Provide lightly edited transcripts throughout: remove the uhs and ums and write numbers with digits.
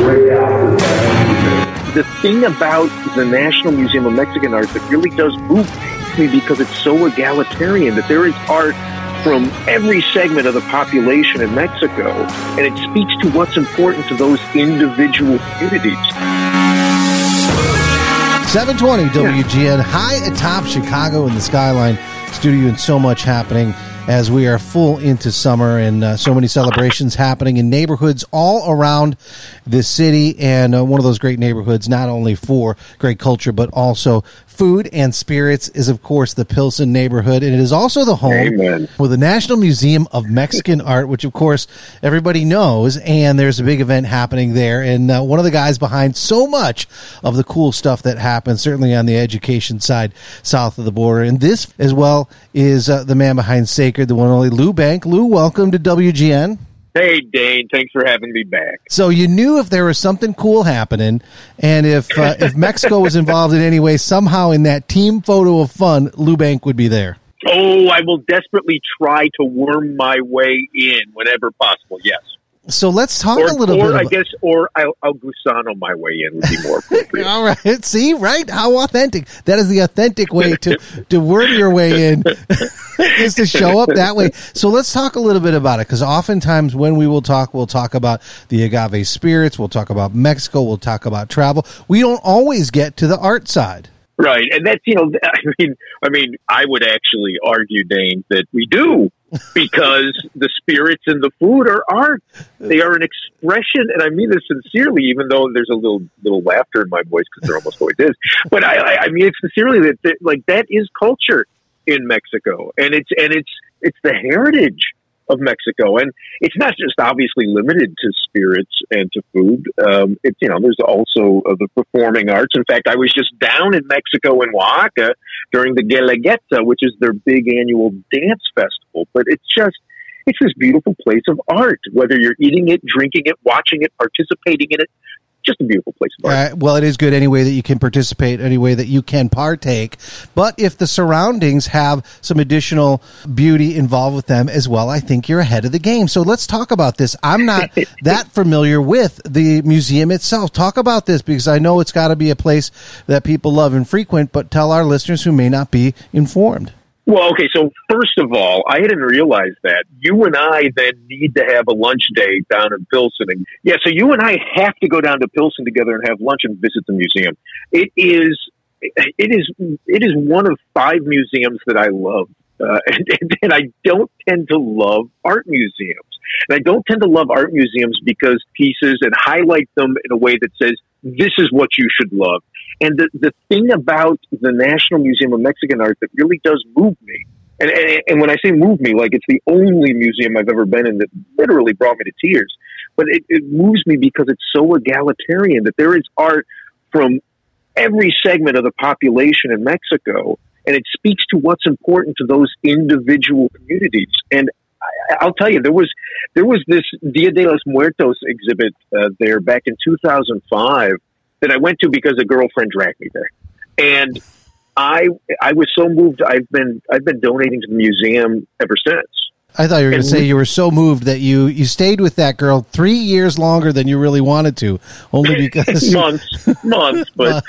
The thing about the National Museum of Mexican Art that really does move me because it's so egalitarian, that there is art from every segment of the population in Mexico, and it speaks to what's important to those individual communities. 720 WGN, high atop Chicago in the skyline studio, and so much happening as we are full into summer, and so many celebrations happening in neighborhoods all around the city, and one of those great neighborhoods, not only for great culture, but also food and spirits, is, of course, the Pilsen neighborhood, and it is also the home for the National Museum of Mexican Art, which, of course, everybody knows, and there's a big event happening there, and one of the guys behind so much of the cool stuff that happens, certainly on the education side south of the border, and this, as well, is the man behind Sacred, the one and only Lou Bank. Lou, welcome to WGN. Hey, Dane. Thanks for having me back. So you knew if there was something cool happening, and if Mexico was involved in any way, somehow in that team photo of fun, Lou Bank would be there. Oh, I will desperately try to worm my way in whenever possible, yes. So let's talk a little bit about... Or I'll Gusano my way in would be more appropriate. All right. See, right? How authentic. That is the authentic way to worm your way in, is to show up that way. So let's talk a little bit about it, because oftentimes when we'll talk about the agave spirits, we'll talk about Mexico, we'll talk about travel. We don't always get to the art side. Right. And that's, I mean, I would actually argue, Dane, that we do, because the spirits and the food are art. They are an expression, and I mean this sincerely, even though there's a little laughter in my voice, because there almost always is. But I mean it sincerely, that is culture in Mexico, and it's the heritage of Mexico, and it's not just obviously limited to spirits and to food. There's also the performing arts. In fact, I was just down in Mexico in Oaxaca during the Guelaguetza, which is their big annual dance festival. But it's this beautiful place of art, whether you're eating it, drinking it, watching it, participating in it. Just a beautiful place of art. Well, it is good any way that you can participate, any way that you can partake. But if the surroundings have some additional beauty involved with them as well, I think you're ahead of the game. So let's talk about this. I'm not that familiar with the museum itself. Talk about this, because I know it's got to be a place that people love and frequent, but tell our listeners who may not be informed. Well, okay, so first of all, I didn't realize that. You and I then need to have a lunch date down in Pilsen. And so you and I have to go down to Pilsen together and have lunch and visit the museum. It is one of 5 museums that I love. And I don't tend to love art museums. And I don't tend to love art museums because pieces and highlight them in a way that says, this is what you should love. And the thing about the National Museum of Mexican Art that really does move me, and when I say move me, like it's the only museum I've ever been in that literally brought me to tears, but it moves me because it's so egalitarian, that there is art from every segment of the population in Mexico, and it speaks to what's important to those individual communities. And I'll tell you, there was this Dia de los Muertos exhibit there back in 2005 that I went to because a girlfriend dragged me there, and I was so moved. I've been donating to the museum ever since. I thought you were going to say you were so moved that you stayed with that girl 3 years longer than you really wanted to, only because months, but.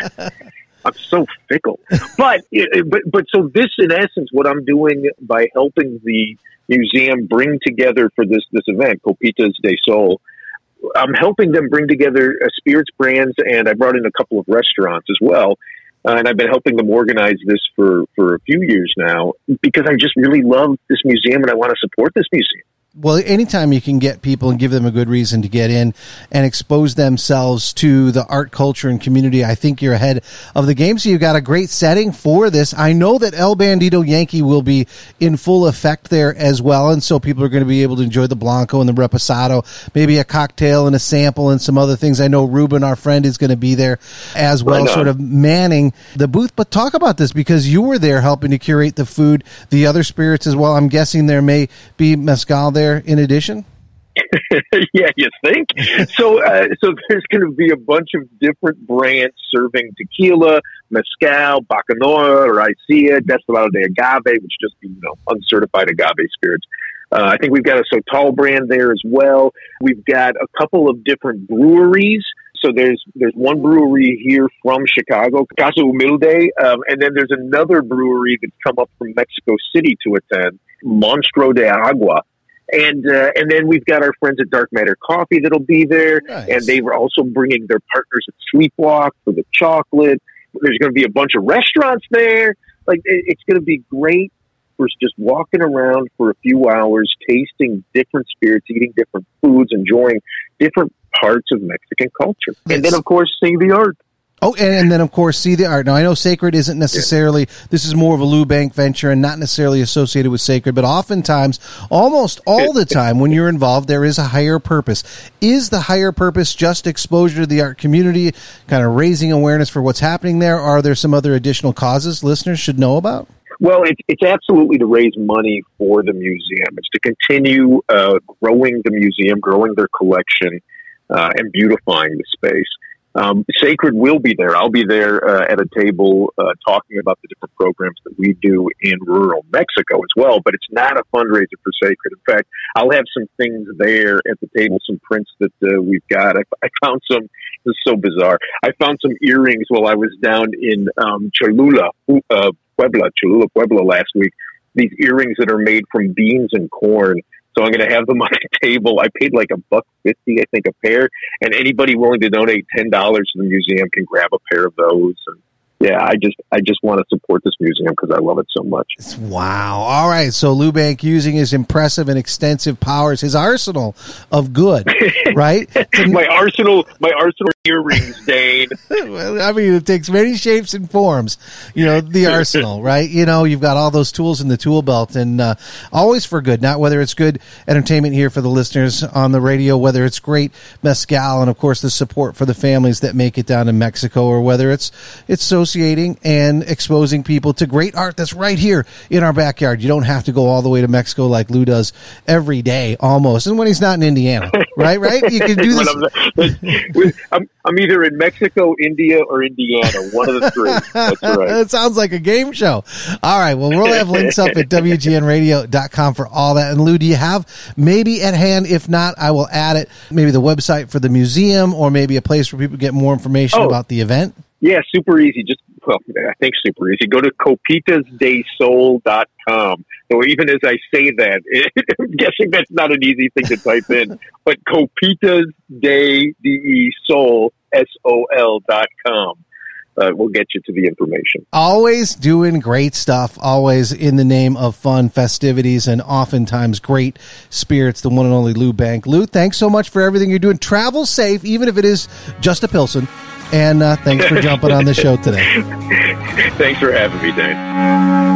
I'm so fickle. But so this, in essence, what I'm doing by helping the museum bring together for this event, Copitas de Sol, I'm helping them bring together spirits brands, and I brought in a couple of restaurants as well. And I've been helping them organize this for a few years now, because I just really love this museum and I want to support this museum. Well, anytime you can get people and give them a good reason to get in and expose themselves to the art, culture, and community, I think you're ahead of the game. So you've got a great setting for this. I know that El Bandito Yankee will be in full effect there as well, and so people are going to be able to enjoy the Blanco and the Reposado, maybe a cocktail and a sample and some other things. I know Ruben, our friend, is going to be there as well, sort of manning the booth. But talk about this, because you were there helping to curate the food, the other spirits as well. I'm guessing there may be mezcal there in addition? Yeah, you think? So there's going to be a bunch of different brands serving tequila, mezcal, bacanora, raicilla, destilado de agave, which just be uncertified agave spirits. I think we've got a Sotal brand there as well. We've got a couple of different breweries. So there's one brewery here from Chicago, Casa Humilde, and then there's another brewery that's come up from Mexico City to attend, Monstro de Agua. And then we've got our friends at Dark Matter Coffee that'll be there. Nice. And they were also bringing their partners at Sleepwalk for the chocolate. There's going to be a bunch of restaurants there. Like, it's going to be great for just walking around for a few hours, tasting different spirits, eating different foods, enjoying different parts of Mexican culture. And then, of course, seeing the art. Oh, and then, of course, see the art. Now, I know Sacred isn't necessarily, this is more of a Lou Bank venture and not necessarily associated with Sacred, but oftentimes, almost all the time when you're involved, there is a higher purpose. Is the higher purpose just exposure to the art community, kind of raising awareness for what's happening there? Or are there some other additional causes listeners should know about? Well, it's absolutely to raise money for the museum. It's to continue growing the museum, growing their collection, and beautifying the space. Sacred will be there. I'll be there at a table talking about the different programs that we do in rural Mexico as well, but it's not a fundraiser for Sacred. In fact, I'll have some things there at the table, some prints that we've got. I found some, this is so bizarre, I found some earrings while I was down in Cholula, Puebla last week. These earrings that are made from beans and corn. So I'm going to have them on the table. I paid like $1.50, I think, a pair. And anybody willing to donate $10 to the museum can grab a pair of those. And yeah, I just want to support this museum because I love it so much. Wow. All right. So Lou Bank using his impressive and extensive powers, his arsenal of good, right? my arsenal earrings, Dane. I mean, it takes many shapes and forms, the arsenal, right? You've got all those tools in the tool belt and always for good, not whether it's good entertainment here for the listeners on the radio, whether it's great mezcal and, of course, the support for the families that make it down in Mexico, or whether it's associating and exposing people to great art that's right here in our backyard. You don't have to go all the way to Mexico like Lou does every day almost. And when he's not in Indiana, right? You can do this. I'm either in Mexico, India, or Indiana. One of the three. That's right. That sounds like a game show. All right. Well, we'll have links up at WGNradio.com for all that. And Lou, do you have maybe at hand? If not, I will add it. Maybe the website for the museum, or maybe a place where people get more information about the event. Yeah, super easy. I think super easy. Go to copitasdesol.com. So even as I say that, I'm guessing that's not an easy thing to type in, but copitasdesol.com. We'll get you to the information. Always doing great stuff, always in the name of fun, festivities, and oftentimes great spirits, the one and only Lou Bank. Lou, thanks so much for everything you're doing. Travel safe, even if it is just a Pilsen. And thanks for jumping on the show today. Thanks for having me, Dane.